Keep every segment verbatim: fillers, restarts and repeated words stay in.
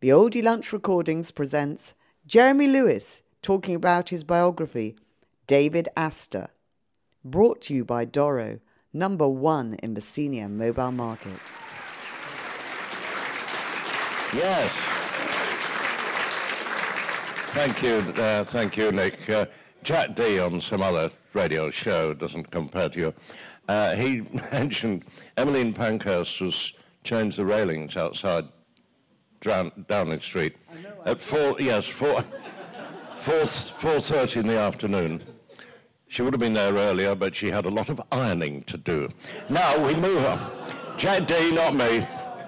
The Oldie Lunch Recordings presents Jeremy Lewis talking about his biography, David Astor. Brought to you by Doro, number one in the senior mobile market. Yes. Thank you, uh, thank you, Nick. Uh, Jack Dee on some other radio show doesn't compare to you. Uh, he mentioned Emmeline Pankhurst has changed the railings outside Drown- Downing Street at four. Yes, four. four four thirty in the afternoon. She would have been there earlier, but she had a lot of ironing to do. Now we move on. Jack Dee, not me.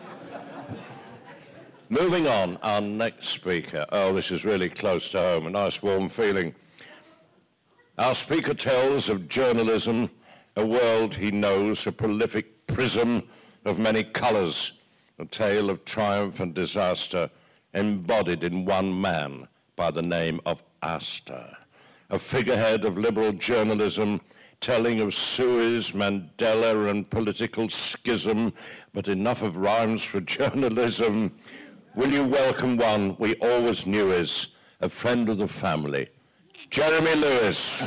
Moving on, our next speaker. Oh, this is really close to home, a nice warm feeling. Our speaker tells of journalism, a world he knows, a prolific prism of many colours, a tale of triumph and disaster embodied in one man by the name of Astor, a figurehead of liberal journalism telling of Suez, Mandela and political schism, but enough of rhymes for journalism. Will you welcome one we always knew as a friend of the family, Jeremy Lewis.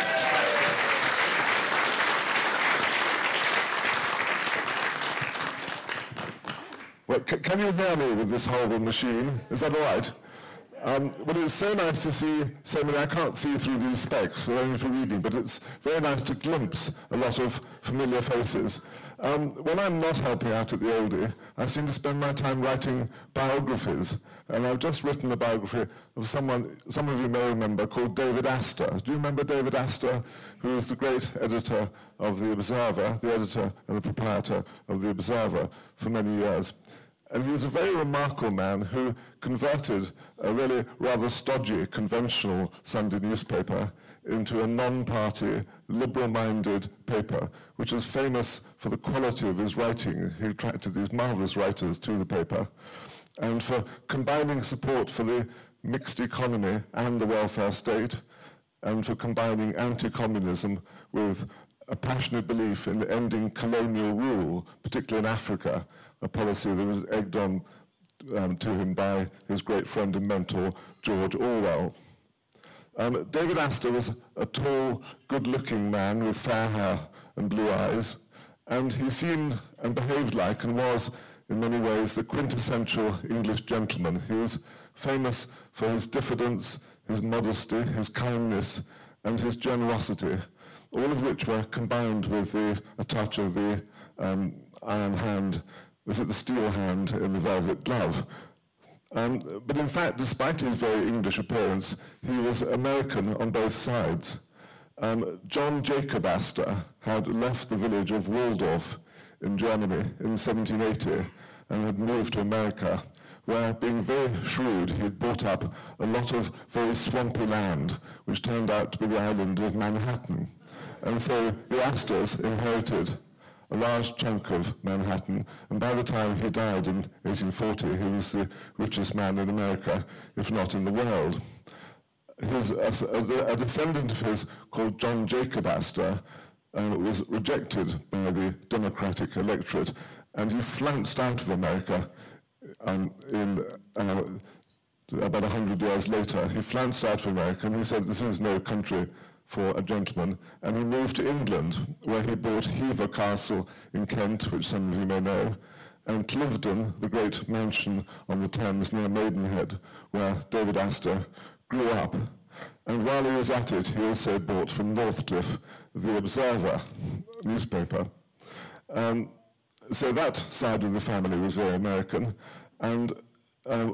Well, c- can you hear me with this horrible machine? Is that all right? Um, well, it's so nice to see so many. I can't see through these specs, they're only for reading, but it's very nice to glimpse a lot of familiar faces. Um, when I'm not helping out at the Oldie, I seem to spend my time writing biographies, and I've just written a biography of someone, some of you may remember, called David Astor. Do you remember David Astor, who was the great editor of The Observer, the editor and the proprietor of The Observer for many years? And he was a very remarkable man who converted a really rather stodgy, conventional Sunday newspaper into a non-party, liberal-minded paper, which was famous for the quality of his writing. He attracted these marvelous writers to the paper, and for combining support for the mixed economy and the welfare state, and for combining anti-communism with a passionate belief in ending colonial rule, particularly in Africa, a policy that was egged on um, to him by his great friend and mentor, George Orwell. Um, David Astor was a tall, good-looking man with fair hair and blue eyes, and he seemed and behaved like and was, in many ways, the quintessential English gentleman. He was famous for his diffidence, his modesty, his kindness, and his generosity, all of which were combined with the, a touch of the um, iron hand, was it the steel hand in the velvet glove? Um, but in fact, despite his very English appearance, he was American on both sides. Um, John Jacob Astor had left the village of Waldorf in Germany in seventeen eighty and had moved to America, where, being very shrewd, he had bought up a lot of very swampy land, which turned out to be the island of Manhattan. And so the Astors inherited a large chunk of Manhattan, and by the time he died in eighteen forty, he was the richest man in America, if not in the world. His, a, a descendant of his, called John Jacob Astor, uh, was rejected by the Democratic electorate, and he flounced out of America um, in uh, about one hundred years later. He flounced out of America, and he said, this is no country for a gentleman, and he moved to England, where he bought Hever Castle in Kent, which some of you may know, and Cliveden, the great mansion on the Thames near Maidenhead, where David Astor grew up. And while he was at it, he also bought from Northcliffe the Observer newspaper. Um, so that side of the family was very American, and uh,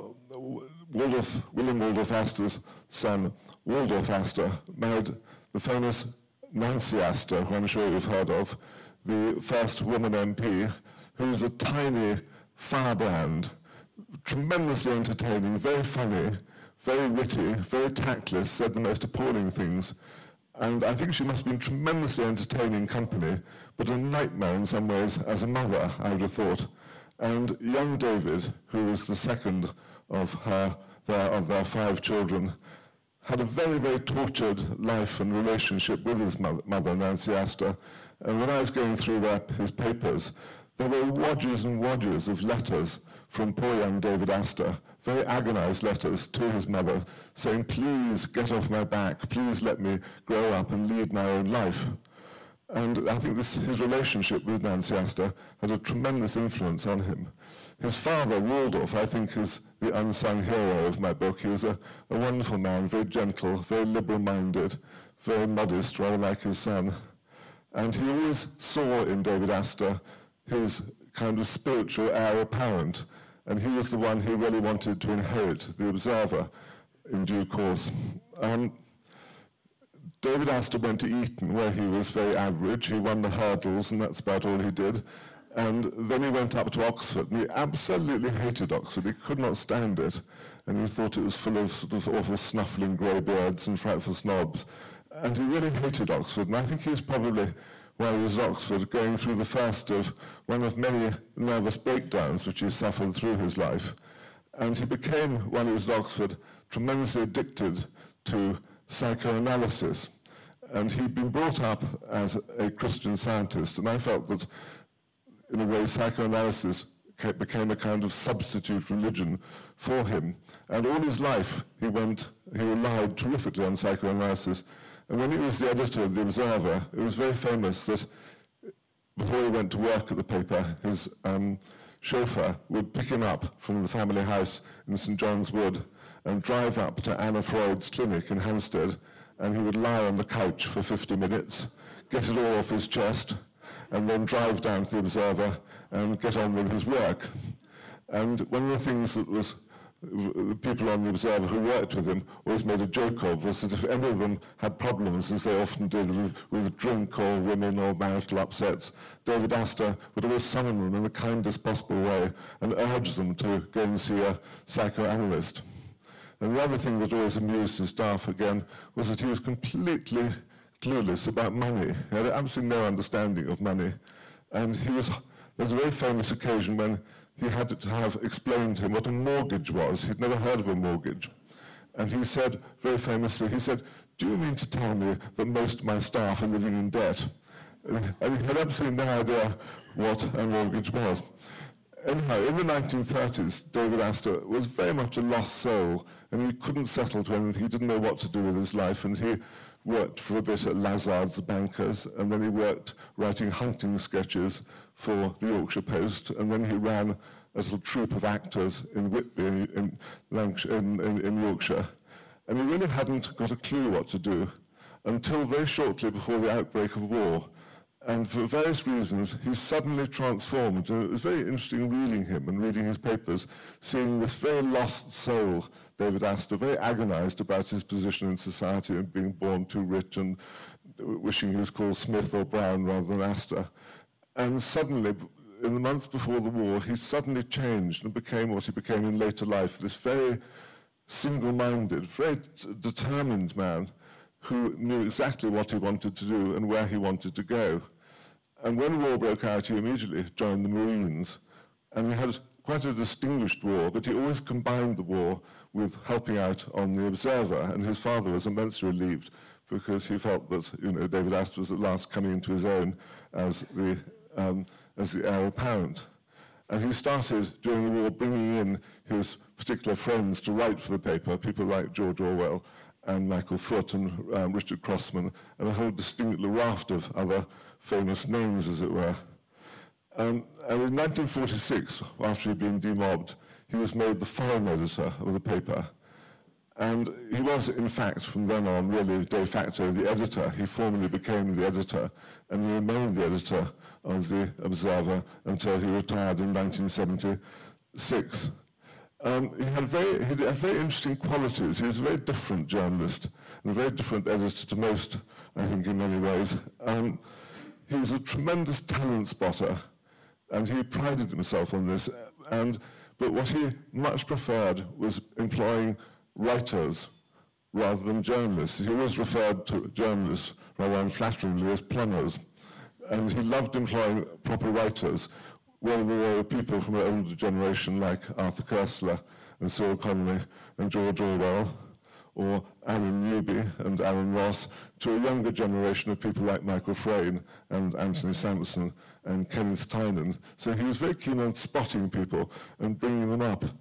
Waldorf, William Waldorf Astor's son, Waldorf Astor, married the famous Nancy Astor, who I'm sure you've heard of, the first woman M P, who was a tiny firebrand, tremendously entertaining, very funny, very witty, very tactless, said the most appalling things. And I think she must have been tremendously entertaining company, but a nightmare in some ways as a mother, I would have thought. And young David, who was the second of her, their, of their five children, had a very, very tortured life and relationship with his mother, mother Nancy Astor. And when I was going through their, his papers, there were wadges and wadges of letters from poor young David Astor, very agonized letters to his mother saying, please get off my back, please let me grow up and lead my own life. And I think this, his relationship with Nancy Astor had a tremendous influence on him. His father, Waldorf, I think is the unsung hero of my book. He was a, a wonderful man, very gentle, very liberal-minded, very modest, rather like his son. And he always saw in David Astor his kind of spiritual heir apparent, and he was the one who really wanted to inherit the Observer in due course. Um, David Astor went to Eton, where he was very average. He won the hurdles, and that's about all he did. And then he went up to Oxford, and he absolutely hated Oxford. He could not stand it, and he thought it was full of sort of awful snuffling greybeards and frightful snobs. And he really hated Oxford, and I think he was probably, while he was at Oxford, going through the first of one of many nervous breakdowns which he suffered through his life. And he became, while he was at Oxford, tremendously addicted to psychoanalysis. And he'd been brought up as a Christian Scientist, and I felt that, in a way, psychoanalysis became a kind of substitute religion for him. And all his life, he went, he relied terrifically on psychoanalysis. And when he was the editor of The Observer, it was very famous that before he went to work at the paper, his um, chauffeur would pick him up from the family house in Saint John's Wood and drive up to Anna Freud's clinic in Hampstead, and he would lie on the couch for fifty minutes, get it all off his chest, and then drive down to The Observer and get on with his work. And one of the things that was the people on The Observer who worked with him always made a joke of was that if any of them had problems, as they often did with, with drink or women or marital upsets, David Astor would always summon them in the kindest possible way and urge them to go and see a psychoanalyst. And the other thing that always amused his staff, again, was that he was completely clueless about money. He had absolutely no understanding of money. And he was, there's a very famous occasion when he had to have explained to him what a mortgage was. He'd never heard of a mortgage. And he said, very famously, he said, do you mean to tell me that most of my staff are living in debt? And he had absolutely no idea what a mortgage was. Anyhow, in the nineteen thirties, David Astor was very much a lost soul, and he couldn't settle to anything. He didn't know what to do with his life, and he worked for a bit at Lazard's the bankers, and then he worked writing hunting sketches for the Yorkshire Post, and then he ran a little troupe of actors in Whitby in, Lancashire, in, in, in Yorkshire. And he really hadn't got a clue what to do until very shortly before the outbreak of war. And for various reasons, he suddenly transformed. And it was very interesting reading him and reading his papers, seeing this very lost soul, David Astor, very agonized about his position in society and being born too rich and wishing he was called Smith or Brown rather than Astor. And suddenly, in the months before the war, he suddenly changed and became what he became in later life, this very single-minded, very t- determined man who knew exactly what he wanted to do and where he wanted to go. And when war broke out, he immediately joined the Marines. And he had quite a distinguished war, but he always combined the war with helping out on The Observer. And his father was immensely relieved because he felt that, you know, David Astor was at last coming into his own as the, um, as the heir apparent. And he started, during the war, bringing in his particular friends to write for the paper, people like George Orwell and Michael Foot and um, Richard Crossman, and a whole distinct raft of other famous names, as it were. Um, and in nineteen forty-six, after he'd been demobbed, he was made the foreign editor of the paper. And he was, in fact, from then on, really de facto the editor. He formally became the editor, and he remained the editor of the Observer until he retired in nineteen seventy-six. Um, he, had very, he had very interesting qualities. He was a very different journalist and a very different editor to most, I think, in many ways. Um, he was a tremendous talent spotter, and he prided himself on this. And, but what he much preferred was employing writers rather than journalists. He always referred to journalists rather unflatteringly as plumbers. And he loved employing proper writers, whether they were people from an older generation like Arthur Koestler and Cyril Connolly and George Orwell, or Alan Newby and Alan Ross, to a younger generation of people like Michael Frayn and Anthony Sampson and Kenneth Tynan. So he was very keen on spotting people and bringing them up. And there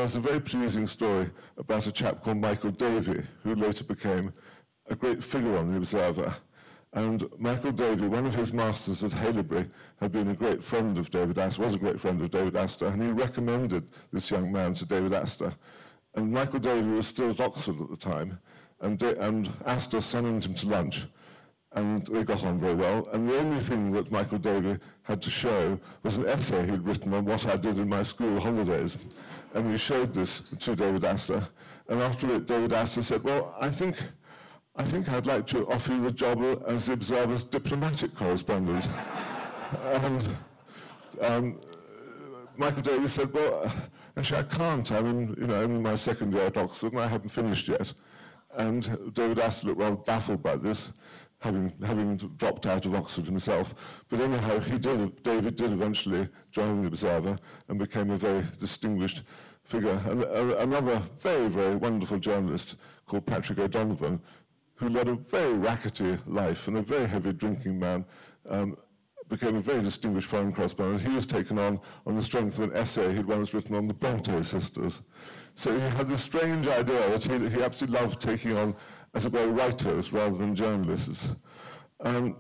there's a very pleasing story about a chap called Michael Davey, who later became a great figure on the Observer. And Michael Davey, one of his masters at Haileybury, had been a great friend of David Astor, was a great friend of David Astor, and he recommended this young man to David Astor. And Michael Davey was still at Oxford at the time, and, da and Astor summoned him to lunch, and they got on very well. And the only thing that Michael Davey had to show was an essay he'd written on what I did in my school holidays. And he showed this to David Astor. And after it, David Astor said, well, I think, I think I'd like to offer you the job as the Observer's diplomatic correspondent. and um, Michael Davey said, well, actually, I can't. I'm in, you know, I'm in my second year at Oxford, and I haven't finished yet. And David Astor looked rather baffled by this, having, having dropped out of Oxford himself. But anyhow, he did, David did eventually join the Observer and became a very distinguished figure. And uh, another very, very wonderful journalist called Patrick O'Donovan, who led a very rackety life and a very heavy drinking man, um, became a very distinguished foreign correspondent. He was taken on on the strength of an essay he'd once written on the Bronte sisters. So he had this strange idea that he, he absolutely loved taking on, as it were, writers rather than journalists. Um,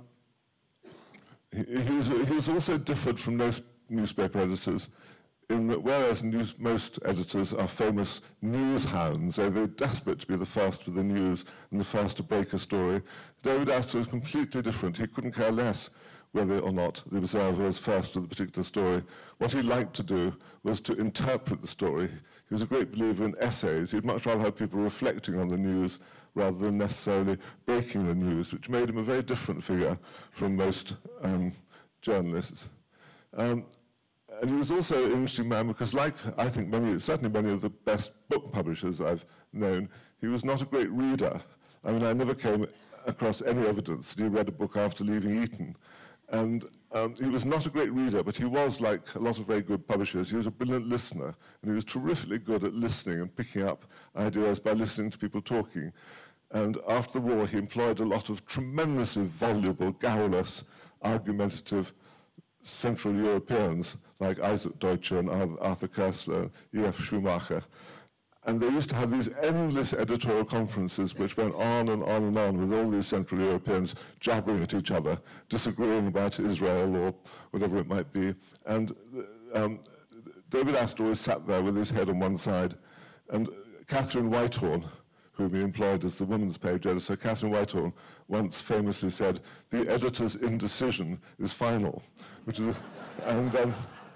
he, he, was, he was also different from most newspaper editors in that whereas news, most editors are famous news hounds, so they're desperate to be the first with the news and the first to break a story, David Astor was completely different. He couldn't care less whether or not the Observer was first with a particular story. What he liked to do was to interpret the story. He was a great believer in essays. He'd much rather have people reflecting on the news rather than necessarily breaking the news, which made him a very different figure from most um, journalists. Um, and he was also an interesting man because, like I think many, certainly many of the best book publishers I've known, he was not a great reader. I mean, I never came across any evidence that he read a book after leaving Eton. And um, he was not a great reader, but he was, like a lot of very good publishers, he was a brilliant listener, and he was terrifically good at listening and picking up ideas by listening to people talking. And after the war, he employed a lot of tremendously voluble, garrulous, argumentative Central Europeans, like Isaac Deutscher and Arthur Koestler, E F Schumacher. And they used to have these endless editorial conferences which went on and on and on with all these Central Europeans jabbering at each other, disagreeing about Israel or whatever it might be. And um, David Astor always sat there with his head on one side. And Catherine Whitehorn, whom he employed as the women's page editor, Catherine Whitehorn once famously said, "The editor's indecision is final," which is, and, um,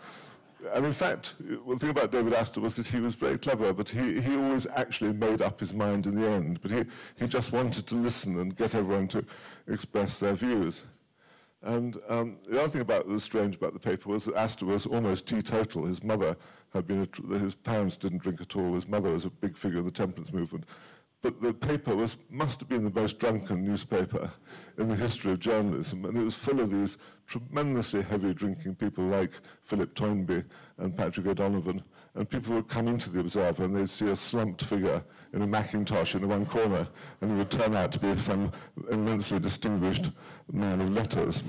and in fact, one thing about David Astor was that he was very clever, but he, he always actually made up his mind in the end. But he, he just wanted to listen and get everyone to express their views. And um, the other thing about that was strange about the paper was that Astor was almost teetotal. His mother had been, a, his parents didn't drink at all. His mother was a big figure of the temperance movement. But the paper was, must have been the most drunken newspaper in the history of journalism, and it was full of these tremendously heavy drinking people like Philip Toynbee and Patrick O'Donovan, and people would come into the Observer and they'd see a slumped figure in a Macintosh in the one corner, and he would turn out to be some immensely distinguished man of letters.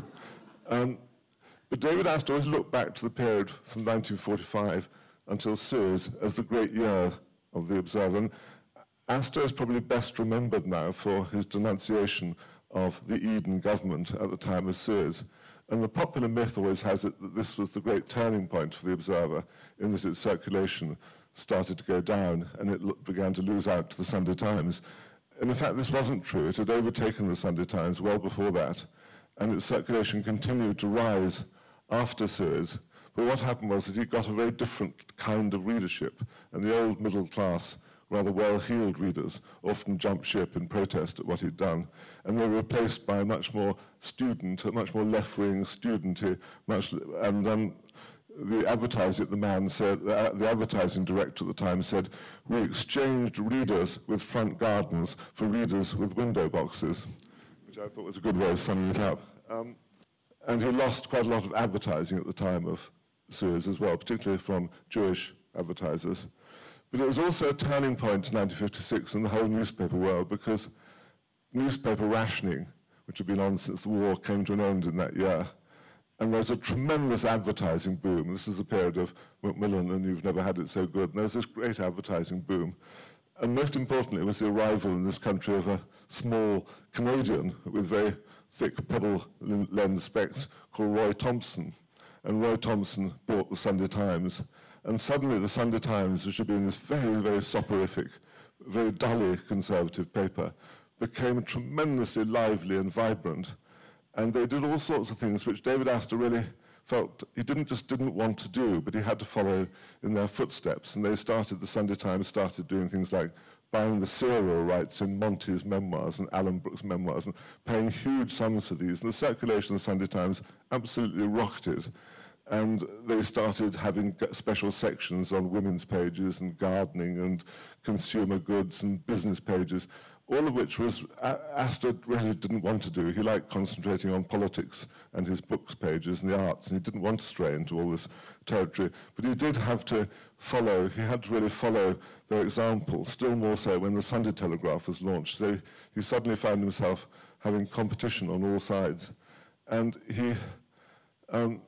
Um, but David Astor always looked back to the period from nineteen forty-five until Suez as the great year of the Observer. And Astor is probably best remembered now for his denunciation of the Eden government at the time of Suez. And the popular myth always has it that this was the great turning point for the Observer, in that its circulation started to go down and it began to lose out to the Sunday Times. And in fact, this wasn't true. It had overtaken the Sunday Times well before that, and its circulation continued to rise after Suez. But what happened was that he got a very different kind of readership, and the old middle class, rather well-heeled readers often jumped ship in protest at what he'd done, and they were replaced by a much more student, a much more left-wing, studenty, much, and um, the advertising, the man said, uh, the advertising director at the time said, "We exchanged readers with front gardens for readers with window boxes," which I thought was a good way of summing it up. Um, and he lost quite a lot of advertising at the time of Suez as well, particularly from Jewish advertisers. But it was also a turning point in nineteen fifty-six in the whole newspaper world, because newspaper rationing, which had been on since the war came to an end in that year, And there's a tremendous advertising boom. This is a period of Macmillan, and you've never had it so good. And there's this great advertising boom. And most importantly, it was the arrival in this country of a small Canadian with very thick pebble lens specs called Roy Thompson. And Roy Thompson bought the Sunday Times. And suddenly the Sunday Times, which had been this very, very soporific, very dully conservative paper, became tremendously lively and vibrant. And they did all sorts of things which David Astor really felt he didn't just didn't want to do, but he had to follow in their footsteps. And they started, the Sunday Times started doing things like buying the serial rights in Monty's memoirs and Alan Brooke's memoirs and paying huge sums for these. And the circulation of the Sunday Times absolutely rocketed. And they started having special sections on women's pages and gardening and consumer goods and business pages, all of which was Astor really didn't want to do. He liked concentrating on politics and his books pages and the arts, and he didn't want to stray into all this territory. But he did have to follow, he had to really follow their example, still more so when the Sunday Telegraph was launched. So he suddenly found himself having competition on all sides. And he, um,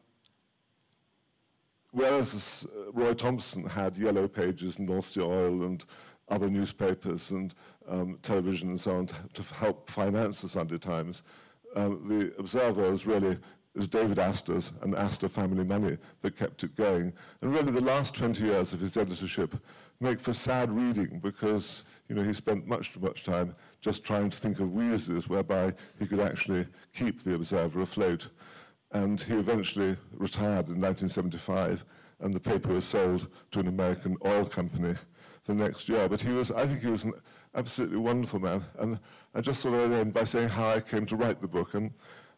whereas Roy Thompson had Yellow Pages and North Sea Oil and other newspapers and um, television and so on to, to help finance the Sunday Times, um, the Observer was really, it was David Astor's and Astor family money that kept it going. And really the last twenty years of his editorship make for sad reading because, you know, he spent much too much time just trying to think of wheezes whereby he could actually keep the Observer afloat. And he eventually retired in nineteen seventy-five, and the paper was sold to an American oil company the next year. But he was, I think he was an absolutely wonderful man. And I just sort of end by saying how I came to write the book. And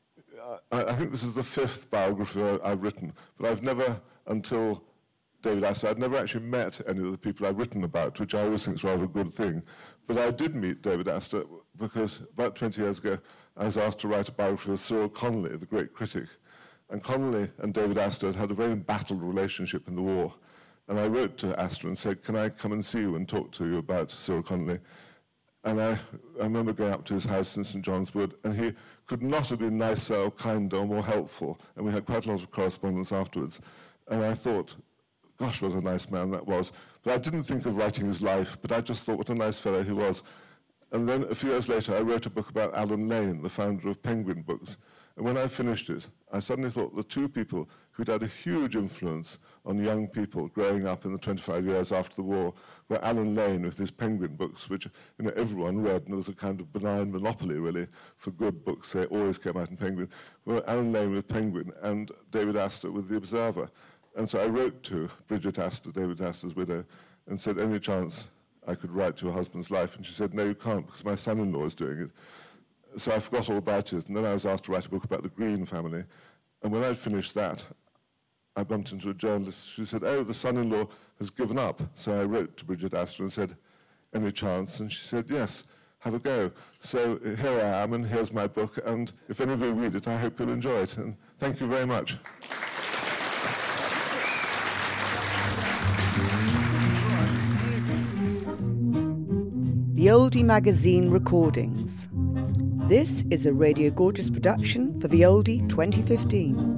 I, I think this is the fifth biography I've written, but I've never, until David Astor, I'd never actually met any of the people I've written about, which I always think is rather a good thing. But I did meet David Astor because about twenty years ago, I was asked to write a biography of Cyril Connolly, the great critic. And Connolly and David Astor had had a very embattled relationship in the war. And I wrote to Astor and said, can I come and see you and talk to you about Cyril Connolly? And I, I remember going up to his house in Saint John's Wood, and he could not have been nicer or kinder or more helpful. And we had quite a lot of correspondence afterwards. And I thought, gosh, what a nice man that was. But I didn't think of writing his life, but I just thought what a nice fellow he was. And then a few years later, I wrote a book about Alan Lane, the founder of Penguin Books. And when I finished it, I suddenly thought the two people who'd had a huge influence on young people growing up in the twenty-five years after the war were Alan Lane with his Penguin Books, which, you know, everyone read, and it was a kind of benign monopoly, really, for good books. They always came out in Penguin. Well, Alan Lane with Penguin and David Astor with The Observer. And so I wrote to Bridget Astor, David Astor's widow, and said, any chance I could write to your husband's life? And she said, no, you can't, because my son-in-law is doing it. So I forgot all about it, and then I was asked to write a book about the Green family. And when I'd finished that, I bumped into a journalist. She said, oh, the son-in-law has given up. So I wrote to Bridget Astor and said, any chance? And she said, yes, have a go. So here I am, and here's my book, and if any of you read it, I hope you'll enjoy it. And thank you very much. The Oldie Magazine Recordings. This is a Radio Gorgeous production for The Oldie twenty fifteen.